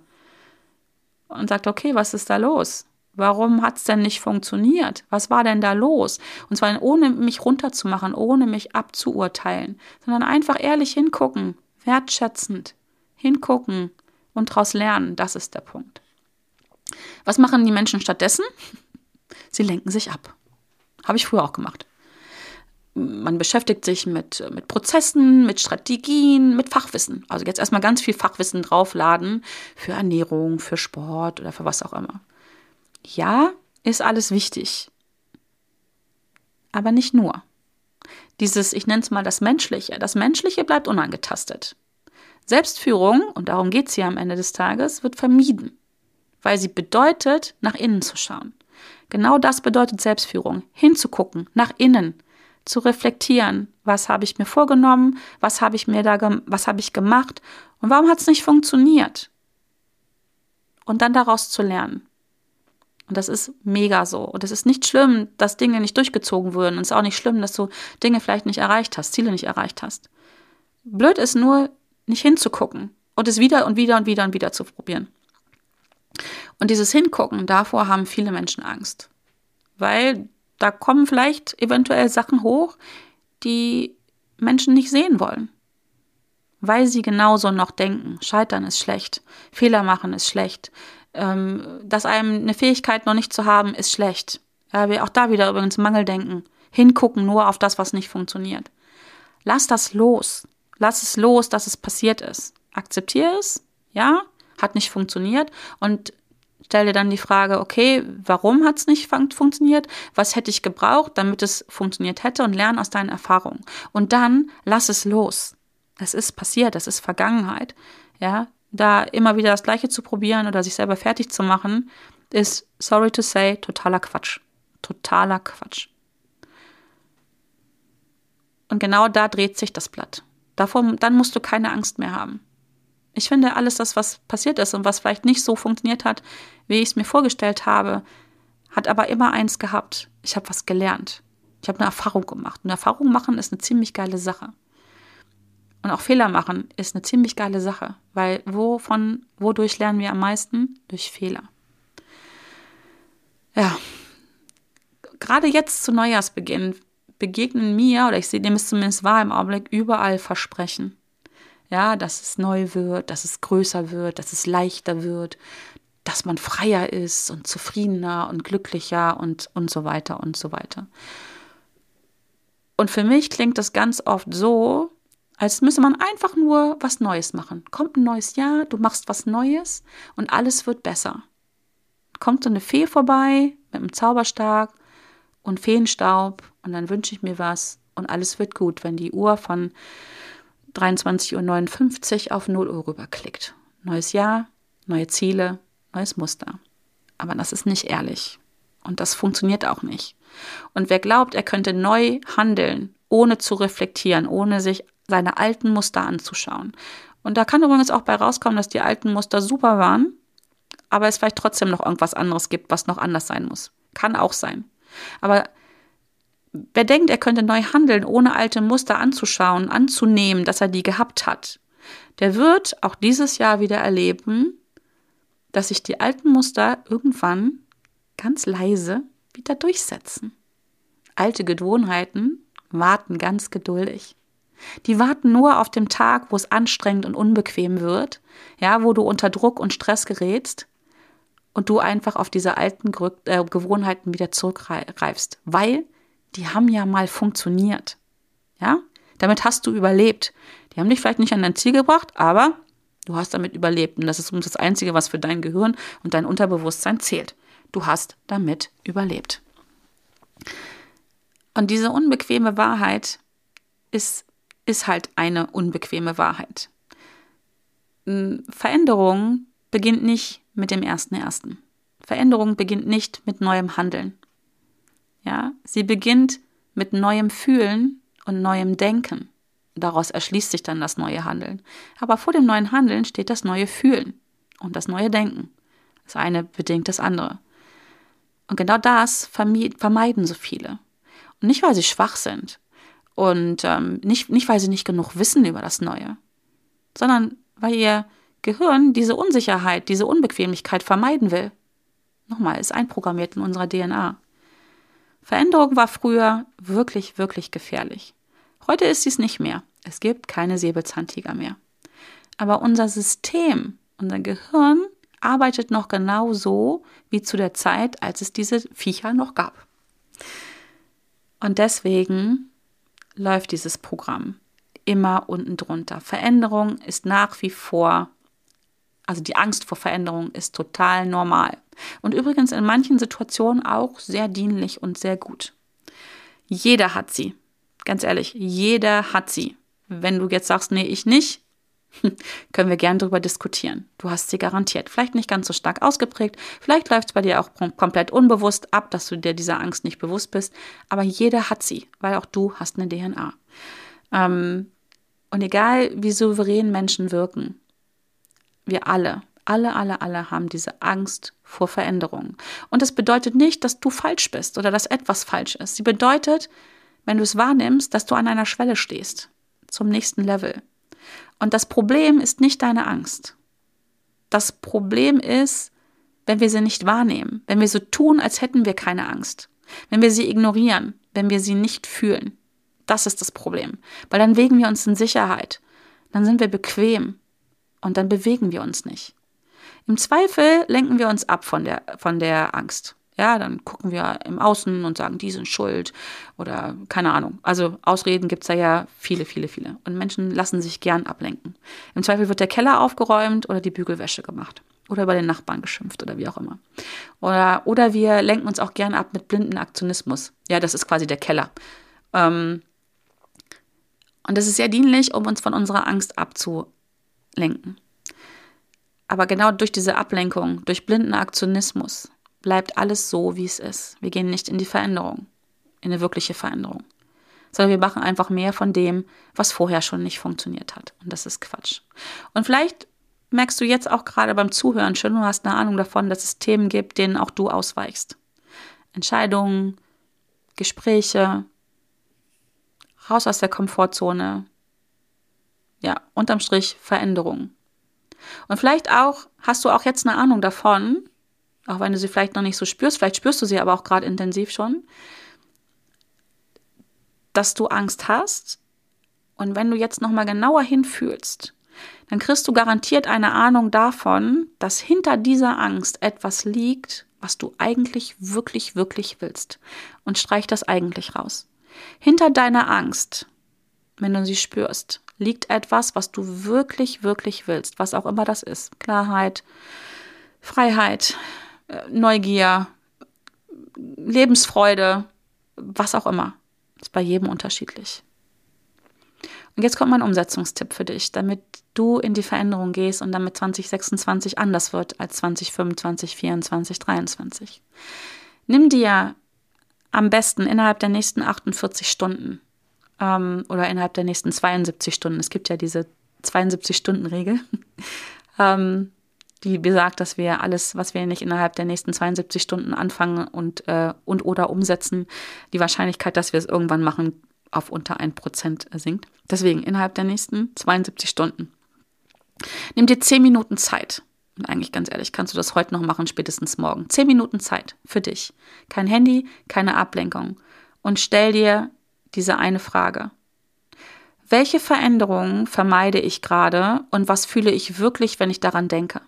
und sagte, okay, was ist da los? Warum hat es denn nicht funktioniert? Was war denn da los? Und zwar ohne mich runterzumachen, ohne mich abzuurteilen, sondern einfach ehrlich hingucken, wertschätzend hingucken und daraus lernen. Das ist der Punkt. Was machen die Menschen stattdessen? Sie lenken sich ab. Habe ich früher auch gemacht. Man beschäftigt sich mit Prozessen, mit Strategien, mit Fachwissen. Also jetzt erstmal ganz viel Fachwissen draufladen für Ernährung, für Sport oder für was auch immer. Ja, ist alles wichtig. Aber nicht nur. Ich nenne es mal das Menschliche bleibt unangetastet. Selbstführung, und darum geht es hier am Ende des Tages, wird vermieden, weil sie bedeutet, nach innen zu schauen. Genau das bedeutet Selbstführung, hinzugucken, nach innen, zu reflektieren, was habe ich mir vorgenommen, was habe ich gemacht und warum hat es nicht funktioniert? Und dann daraus zu lernen. Und das ist mega so. Und es ist nicht schlimm, dass Dinge nicht durchgezogen würden. Und es ist auch nicht schlimm, dass du Dinge vielleicht nicht erreicht hast, Ziele nicht erreicht hast. Blöd ist nur, nicht hinzugucken und es wieder und wieder und wieder und wieder zu probieren. Und dieses Hingucken, davor haben viele Menschen Angst. Weil da kommen vielleicht eventuell Sachen hoch, die Menschen nicht sehen wollen. Weil sie genauso noch denken, Scheitern ist schlecht, Fehler machen ist schlecht, dass einem eine Fähigkeit noch nicht zu haben, ist schlecht. Ja, auch da wieder übrigens Mangeldenken. Hingucken nur auf das, was nicht funktioniert. Lass das los. Lass es los, dass es passiert ist. Akzeptiere es, ja, hat nicht funktioniert und stell dir dann die Frage, okay, warum hat es nicht funktioniert? Was hätte ich gebraucht, damit es funktioniert hätte und lerne aus deinen Erfahrungen. Und dann lass es los. Es ist passiert, es ist Vergangenheit. Ja, da immer wieder das Gleiche zu probieren oder sich selber fertig zu machen, ist, sorry to say, totaler Quatsch. Totaler Quatsch. Und genau da dreht sich das Blatt. Dann musst du keine Angst mehr haben. Ich finde, alles das, was passiert ist und was vielleicht nicht so funktioniert hat, wie ich es mir vorgestellt habe, hat aber immer eins gehabt. Ich habe was gelernt. Ich habe eine Erfahrung gemacht. Und Erfahrung machen ist eine ziemlich geile Sache. Und auch Fehler machen ist eine ziemlich geile Sache. Weil wodurch lernen wir am meisten? Durch Fehler. Ja. Gerade jetzt zu Neujahrsbeginn begegnen mir, oder ich nehme es zumindest wahr im Augenblick, überall Versprechen. Ja, dass es neu wird, dass es größer wird, dass es leichter wird, dass man freier ist und zufriedener und glücklicher und so weiter und so weiter. Und für mich klingt das ganz oft so, als müsse man einfach nur was Neues machen. Kommt ein neues Jahr, du machst was Neues und alles wird besser. Kommt so eine Fee vorbei mit einem Zauberstab und Feenstaub und dann wünsche ich mir was und alles wird gut, wenn die Uhr von 23:59 Uhr auf 0 Uhr rüberklickt. Neues Jahr, neue Ziele, neues Muster. Aber das ist nicht ehrlich. Und das funktioniert auch nicht. Und wer glaubt, er könnte neu handeln, ohne zu reflektieren, ohne sich seine alten Muster anzuschauen. Und da kann übrigens auch bei rauskommen, dass die alten Muster super waren, aber es vielleicht trotzdem noch irgendwas anderes gibt, was noch anders sein muss. Kann auch sein. Aber wer denkt, er könnte neu handeln, ohne alte Muster anzuschauen, anzunehmen, dass er die gehabt hat, der wird auch dieses Jahr wieder erleben, dass sich die alten Muster irgendwann ganz leise wieder durchsetzen. Alte Gewohnheiten warten ganz geduldig. Die warten nur auf den Tag, wo es anstrengend und unbequem wird, ja, wo du unter Druck und Stress gerätst und du einfach auf diese alten Gewohnheiten wieder zurückgreifst, weil die haben ja mal funktioniert. Ja? Damit hast du überlebt. Die haben dich vielleicht nicht an dein Ziel gebracht, aber du hast damit überlebt. Und das ist das Einzige, was für dein Gehirn und dein Unterbewusstsein zählt. Du hast damit überlebt. Und diese unbequeme Wahrheit, ist halt eine unbequeme Wahrheit. Veränderung beginnt nicht mit dem 1.1. Veränderung beginnt nicht mit neuem Handeln. Ja, sie beginnt mit neuem Fühlen und neuem Denken. Daraus erschließt sich dann das neue Handeln. Aber vor dem neuen Handeln steht das neue Fühlen und das neue Denken. Das eine bedingt das andere. Und genau das vermeiden so viele. Und nicht, weil sie schwach sind und nicht, weil sie nicht genug wissen über das Neue, sondern weil ihr Gehirn diese Unsicherheit, diese Unbequemlichkeit vermeiden will. Nochmal, ist einprogrammiert in unserer DNA. Veränderung war früher wirklich, wirklich gefährlich. Heute ist dies nicht mehr. Es gibt keine Säbelzahntiger mehr. Aber unser System, unser Gehirn arbeitet noch genau so wie zu der Zeit, als es diese Viecher noch gab. Und deswegen läuft dieses Programm immer unten drunter. Veränderung ist nach wie vor, also die Angst vor Veränderung ist total normal. Und übrigens in manchen Situationen auch sehr dienlich und sehr gut. Jeder hat sie. Ganz ehrlich, jeder hat sie. Wenn du jetzt sagst, nee, ich nicht, können wir gern darüber diskutieren. Du hast sie garantiert. Vielleicht nicht ganz so stark ausgeprägt. Vielleicht läuft es bei dir auch komplett unbewusst ab, dass du dir dieser Angst nicht bewusst bist. Aber jeder hat sie, weil auch du hast eine DNA. Und egal, wie souverän Menschen wirken, wir alle haben diese Angst vor Veränderung. Und das bedeutet nicht, dass du falsch bist oder dass etwas falsch ist. Sie bedeutet, wenn du es wahrnimmst, dass du an einer Schwelle stehst zum nächsten Level. Und das Problem ist nicht deine Angst. Das Problem ist, wenn wir sie nicht wahrnehmen, wenn wir so tun, als hätten wir keine Angst, wenn wir sie ignorieren, wenn wir sie nicht fühlen. Das ist das Problem. Weil dann wägen wir uns in Sicherheit, dann sind wir bequem und dann bewegen wir uns nicht. Im Zweifel lenken wir uns ab von der Angst. Ja, dann gucken wir im Außen und sagen, die sind schuld oder keine Ahnung. Also Ausreden gibt es ja viele, viele, viele. Und Menschen lassen sich gern ablenken. Im Zweifel wird der Keller aufgeräumt oder die Bügelwäsche gemacht. Oder über den Nachbarn geschimpft oder wie auch immer. Oder wir lenken uns auch gern ab mit blinden Aktionismus. Ja, das ist quasi der Keller. Und das ist sehr dienlich, um uns von unserer Angst abzulenken. Aber genau durch diese Ablenkung, durch blinden Aktionismus, bleibt alles so, wie es ist. Wir gehen nicht in die Veränderung, in eine wirkliche Veränderung. Sondern wir machen einfach mehr von dem, was vorher schon nicht funktioniert hat. Und das ist Quatsch. Und vielleicht merkst du jetzt auch gerade beim Zuhören schon, du hast eine Ahnung davon, dass es Themen gibt, denen auch du ausweichst. Entscheidungen, Gespräche, raus aus der Komfortzone. Ja, unterm Strich Veränderung. Und vielleicht hast du auch jetzt eine Ahnung davon, auch wenn du sie vielleicht noch nicht so spürst, vielleicht spürst du sie aber auch gerade intensiv schon, dass du Angst hast. Und wenn du jetzt nochmal genauer hinfühlst, dann kriegst du garantiert eine Ahnung davon, dass hinter dieser Angst etwas liegt, was du eigentlich wirklich, wirklich willst. Und streich das eigentlich raus. Hinter deiner Angst, wenn du sie spürst, liegt etwas, was du wirklich, wirklich willst, was auch immer das ist. Klarheit, Freiheit, Neugier, Lebensfreude, was auch immer. Ist bei jedem unterschiedlich. Und jetzt kommt mein Umsetzungstipp für dich, damit du in die Veränderung gehst und damit 2026 anders wird als 2025, 2024, 2023. Nimm dir am besten innerhalb der nächsten 48 Stunden oder innerhalb der nächsten 72 Stunden. Es gibt ja diese 72-Stunden-Regel, die besagt, dass wir alles, was wir nicht innerhalb der nächsten 72 Stunden anfangen und oder umsetzen, die Wahrscheinlichkeit, dass wir es irgendwann machen, auf unter 1% sinkt. Deswegen innerhalb der nächsten 72 Stunden. Nimm dir 10 Minuten Zeit. Und eigentlich ganz ehrlich, kannst du das heute noch machen, spätestens morgen. 10 Minuten Zeit für dich. Kein Handy, keine Ablenkung. Und stell dir diese eine Frage. Welche Veränderungen vermeide ich gerade und was fühle ich wirklich, wenn ich daran denke?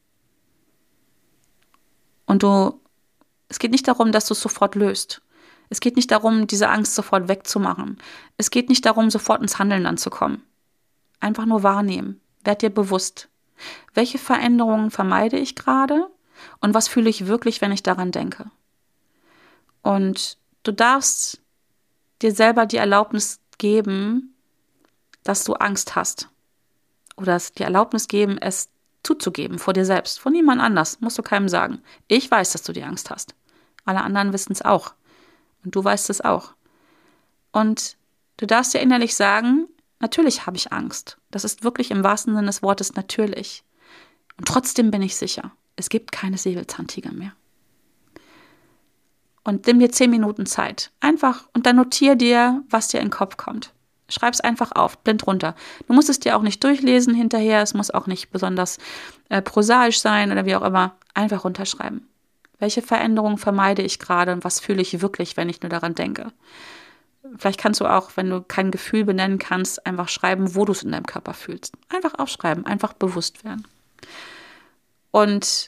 Und es geht nicht darum, dass du es sofort löst. Es geht nicht darum, diese Angst sofort wegzumachen. Es geht nicht darum, sofort ins Handeln anzukommen. Einfach nur wahrnehmen. Werd dir bewusst. Welche Veränderungen vermeide ich gerade und was fühle ich wirklich, wenn ich daran denke? Und du darfst dir selber die Erlaubnis geben, dass du Angst hast. Oder es die Erlaubnis geben, es zuzugeben vor dir selbst, vor niemand anders, musst du keinem sagen. Ich weiß, dass du die Angst hast. Alle anderen wissen es auch. Und du weißt es auch. Und du darfst dir innerlich sagen, natürlich habe ich Angst. Das ist wirklich im wahrsten Sinne des Wortes natürlich. Und trotzdem bin ich sicher, es gibt keine Säbelzahntiger mehr. Und nimm dir 10 Minuten Zeit. Einfach, und dann notier dir, was dir in den Kopf kommt. Schreib es einfach auf, blind runter. Du musst es dir auch nicht durchlesen hinterher, es muss auch nicht besonders prosaisch sein oder wie auch immer. Einfach runterschreiben. Welche Veränderungen vermeide ich gerade und was fühle ich wirklich, wenn ich nur daran denke? Vielleicht kannst du auch, wenn du kein Gefühl benennen kannst, einfach schreiben, wo du es in deinem Körper fühlst. Einfach aufschreiben, einfach bewusst werden. Und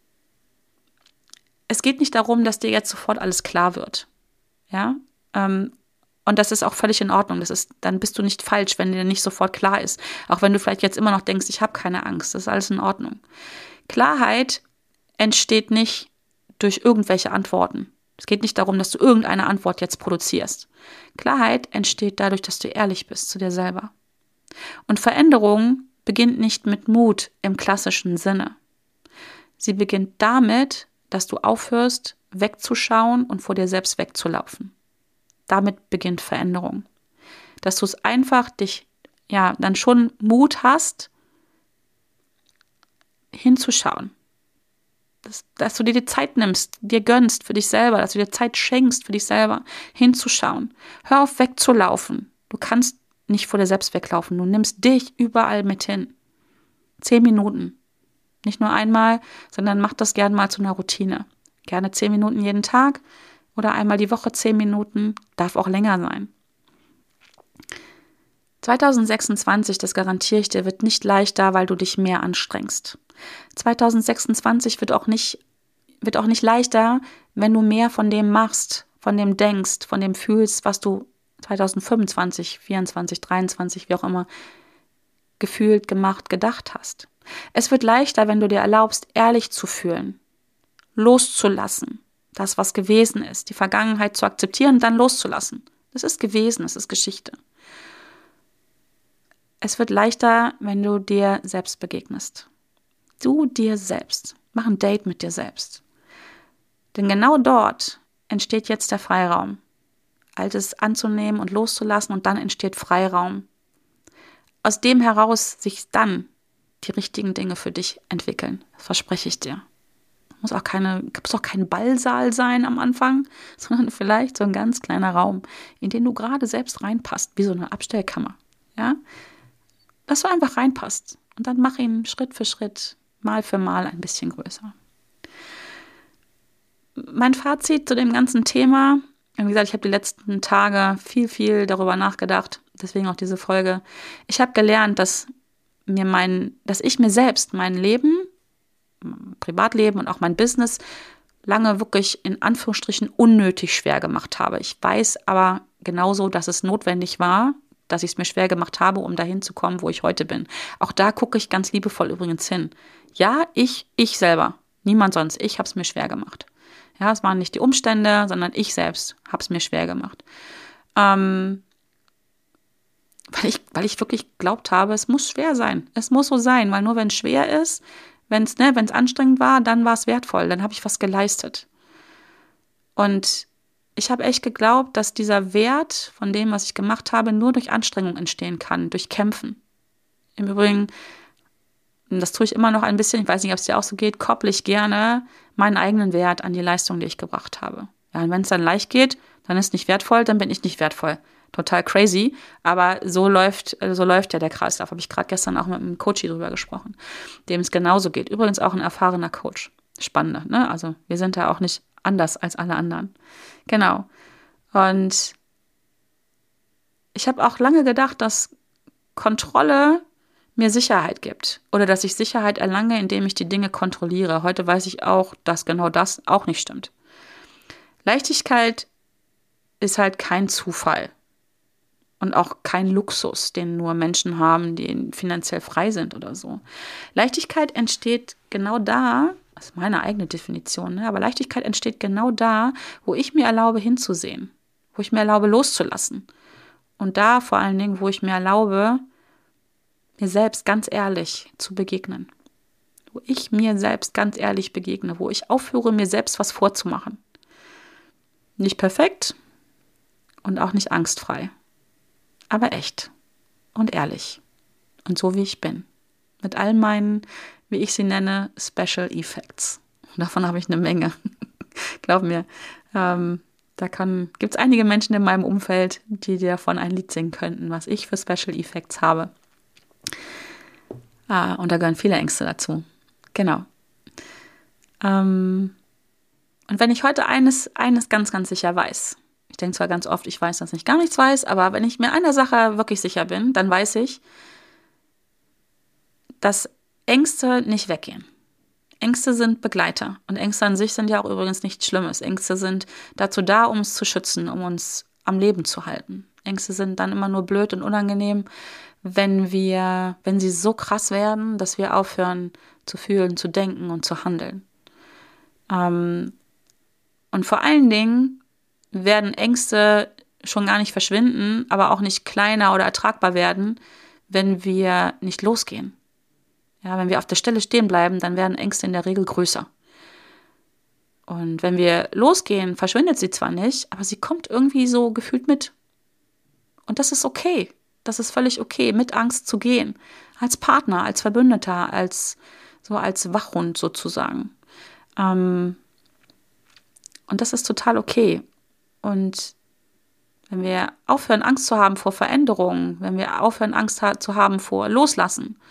es geht nicht darum, dass dir jetzt sofort alles klar wird. Ja? Und das ist auch völlig in Ordnung. Dann bist du nicht falsch, wenn dir nicht sofort klar ist. Auch wenn du vielleicht jetzt immer noch denkst, ich habe keine Angst. Das ist alles in Ordnung. Klarheit entsteht nicht durch irgendwelche Antworten. Es geht nicht darum, dass du irgendeine Antwort jetzt produzierst. Klarheit entsteht dadurch, dass du ehrlich bist zu dir selber. Und Veränderung beginnt nicht mit Mut im klassischen Sinne. Sie beginnt damit, dass du aufhörst, wegzuschauen und vor dir selbst wegzulaufen. Damit beginnt Veränderung. Dass du es einfach dann schon Mut hast, hinzuschauen. Dass du dir die Zeit nimmst, dir gönnst für dich selber, dass du dir Zeit schenkst für dich selber, hinzuschauen. Hör auf, wegzulaufen. Du kannst nicht vor dir selbst weglaufen. Du nimmst dich überall mit hin. 10 Minuten. Nicht nur einmal, sondern mach das gerne mal zu einer Routine. Gerne 10 Minuten jeden Tag oder einmal die Woche 10 Minuten. Darf auch länger sein. 2026, das garantiere ich dir, wird nicht leichter, weil du dich mehr anstrengst. 2026 wird auch nicht leichter, wenn du mehr von dem machst, von dem denkst, von dem fühlst, was du 2025, 24, 23, wie auch immer, gefühlt, gemacht, gedacht hast. Es wird leichter, wenn du dir erlaubst, ehrlich zu fühlen, loszulassen, das, was gewesen ist, die Vergangenheit zu akzeptieren und dann loszulassen. Das ist gewesen, das ist Geschichte. Es wird leichter, wenn du dir selbst begegnest. Du dir selbst. Mach ein Date mit dir selbst. Denn genau dort entsteht jetzt der Freiraum. Altes anzunehmen und loszulassen und dann entsteht Freiraum. Aus dem heraus sich dann die richtigen Dinge für dich entwickeln. Das verspreche ich dir. Muss auch kein Ballsaal sein am Anfang, sondern vielleicht so ein ganz kleiner Raum, in den du gerade selbst reinpasst, wie so eine Abstellkammer. Ja? Dass du einfach reinpasst. Und dann mach ihn Schritt für Schritt, Mal für Mal ein bisschen größer. Mein Fazit zu dem ganzen Thema, wie gesagt, ich habe die letzten Tage viel darüber nachgedacht, deswegen auch diese Folge. Ich habe gelernt, dass ich mir selbst mein Leben, Privatleben und auch mein Business lange wirklich in Anführungsstrichen unnötig schwer gemacht habe. Ich weiß aber genauso, dass es notwendig war, dass ich es mir schwer gemacht habe, um dahin zu kommen, wo ich heute bin. Auch da gucke ich ganz liebevoll übrigens hin. Ja, ich selber, niemand sonst. Ich habe es mir schwer gemacht. Ja, es waren nicht die Umstände, sondern ich selbst habe es mir schwer gemacht. Weil ich wirklich geglaubt habe, es muss schwer sein. Es muss so sein, weil nur wenn es schwer ist, wenn es anstrengend war, dann war es wertvoll. Dann habe ich was geleistet. Und ich habe echt geglaubt, dass dieser Wert von dem, was ich gemacht habe, nur durch Anstrengung entstehen kann, durch Kämpfen. Im Übrigen, das tue ich immer noch ein bisschen, ich weiß nicht, ob es dir auch so geht, kopple ich gerne meinen eigenen Wert an die Leistung, die ich gebracht habe. Ja, und wenn es dann leicht geht, dann ist es nicht wertvoll, dann bin ich nicht wertvoll. Total crazy, aber so läuft ja der Kreislauf. Habe ich gerade gestern auch mit einem Coach drüber gesprochen, dem es genauso geht. Übrigens auch ein erfahrener Coach. Spannend, ne? Also wir sind da auch nicht anders als alle anderen. Genau. Und ich habe auch lange gedacht, dass Kontrolle mir Sicherheit gibt oder dass ich Sicherheit erlange, indem ich die Dinge kontrolliere. Heute weiß ich auch, dass genau das auch nicht stimmt. Leichtigkeit ist halt kein Zufall und auch kein Luxus, den nur Menschen haben, die finanziell frei sind oder so. Leichtigkeit entsteht genau da, das ist meine eigene Definition, ne? Aber Leichtigkeit entsteht genau da, wo ich mir erlaube hinzusehen, wo ich mir erlaube loszulassen Und da vor allen Dingen, wo ich mir erlaube, mir selbst ganz ehrlich zu begegnen. Wo ich mir selbst ganz ehrlich begegne, wo ich aufhöre, mir selbst was vorzumachen. Nicht perfekt und auch nicht angstfrei, aber echt und ehrlich und so, wie ich bin. Mit all meinen, wie ich sie nenne, Special Effects. Davon habe ich eine Menge. Glaub mir, gibt es einige Menschen in meinem Umfeld, die dir davon ein Lied singen könnten, was ich für Special Effects habe. Und da gehören viele Ängste dazu. Genau. Und wenn ich heute eines ganz, ganz sicher weiß, ich denke zwar ganz oft, ich weiß, dass ich gar nichts weiß, aber wenn ich mir einer Sache wirklich sicher bin, dann weiß ich, dass Ängste nicht weggehen. Ängste sind Begleiter und Ängste an sich sind ja auch übrigens nichts Schlimmes. Ängste sind dazu da, um uns zu schützen, um uns am Leben zu halten. Ängste sind dann immer nur blöd und unangenehm, wenn sie so krass werden, dass wir aufhören zu fühlen, zu denken und zu handeln. Und vor allen Dingen werden Ängste schon gar nicht verschwinden, aber auch nicht kleiner oder ertragbar werden, wenn wir nicht losgehen. Ja, wenn wir auf der Stelle stehen bleiben, dann werden Ängste in der Regel größer. Und wenn wir losgehen, verschwindet sie zwar nicht, aber sie kommt irgendwie so gefühlt mit. Und das ist okay. Das ist völlig okay, mit Angst zu gehen. Als Partner, als Verbündeter, als Wachhund sozusagen. Und das ist total okay. Und wenn wir aufhören, Angst zu haben vor Veränderungen, wenn wir aufhören, Angst zu haben vor Loslassen,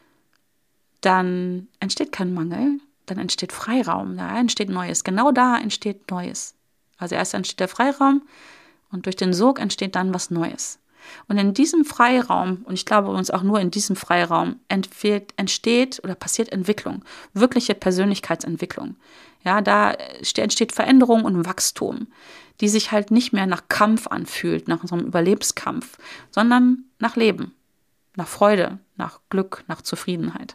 dann entsteht kein Mangel, dann entsteht Freiraum, da entsteht Neues. Genau da entsteht Neues. Also erst entsteht der Freiraum und durch den Sog entsteht dann was Neues. Und in diesem Freiraum, und ich glaube übrigens auch nur in diesem Freiraum, entsteht oder passiert Entwicklung, wirkliche Persönlichkeitsentwicklung. Ja, da entsteht Veränderung und Wachstum, die sich halt nicht mehr nach Kampf anfühlt, nach so einem Überlebenskampf, sondern nach Leben, nach Freude, nach Glück, nach Zufriedenheit.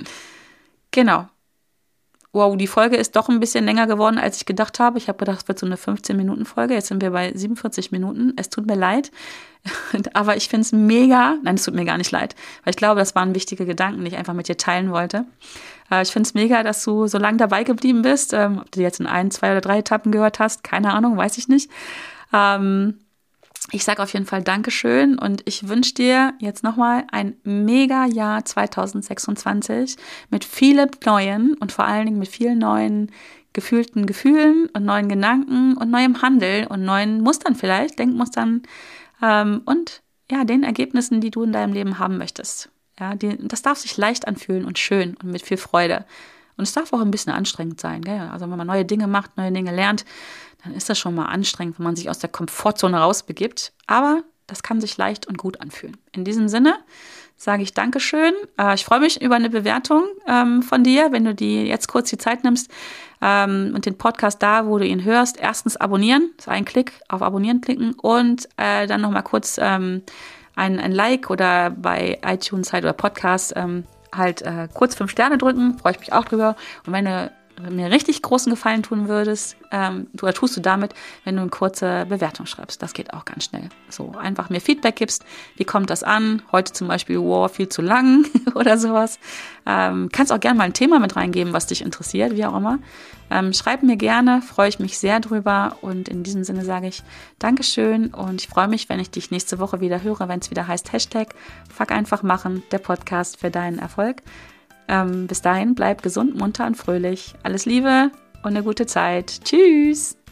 Genau. Wow, die Folge ist doch ein bisschen länger geworden, als ich gedacht habe. Ich habe gedacht, es wird so eine 15-Minuten-Folge. Jetzt sind wir bei 47 Minuten. Es tut mir leid. Aber ich finde es mega. Nein, es tut mir gar nicht leid. Weil ich glaube, das waren wichtige Gedanken, die ich einfach mit dir teilen wollte. Ich finde es mega, dass du so lange dabei geblieben bist. Ob du jetzt in 1, 2 oder 3 Etappen gehört hast, keine Ahnung, weiß ich nicht. Ich sage auf jeden Fall Dankeschön und ich wünsche dir jetzt nochmal ein mega Jahr 2026 mit vielen neuen und vor allen Dingen mit vielen neuen gefühlten Gefühlen und neuen Gedanken und neuem Handel und neuen Mustern vielleicht, Denkmustern und ja, den Ergebnissen, die du in deinem Leben haben möchtest. Ja, das darf sich leicht anfühlen und schön und mit viel Freude. Und es darf auch ein bisschen anstrengend sein. Gell? Also wenn man neue Dinge macht, neue Dinge lernt, dann ist das schon mal anstrengend, wenn man sich aus der Komfortzone rausbegibt. Aber das kann sich leicht und gut anfühlen. In diesem Sinne sage ich Dankeschön. Ich freue mich über eine Bewertung von dir, wenn du jetzt kurz die Zeit nimmst und den Podcast da, wo du ihn hörst, erstens abonnieren, das ist ein Klick, auf Abonnieren klicken und dann nochmal kurz ein Like oder bei iTunes halt oder Podcast kurz 5 Sterne drücken, freue ich mich auch drüber. Und wenn du mir richtig großen Gefallen tun würdest, tust du damit, wenn du eine kurze Bewertung schreibst. Das geht auch ganz schnell. So einfach mir Feedback gibst, wie kommt das an? Heute zum Beispiel, viel zu lang oder sowas. Kannst auch gerne mal ein Thema mit reingeben, was dich interessiert, wie auch immer. Schreib mir gerne, freue ich mich sehr drüber. Und in diesem Sinne sage ich Dankeschön und ich freue mich, wenn ich dich nächste Woche wieder höre, wenn es wieder heißt #Fuck einfach machen, der Podcast für deinen Erfolg. Bis dahin, bleib gesund, munter und fröhlich. Alles Liebe und eine gute Zeit. Tschüss!